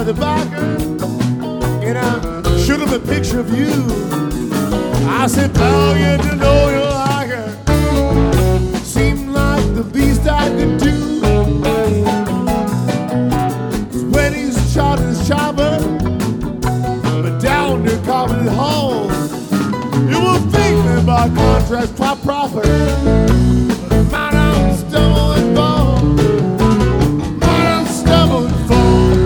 by the biker, and I showed him a picture of you. I said, pal, you to know you like her. Seemed like the least I could do. 'Cause when he's shot his chopper, but down to Carbon Hall, you were thinking about contracts proper.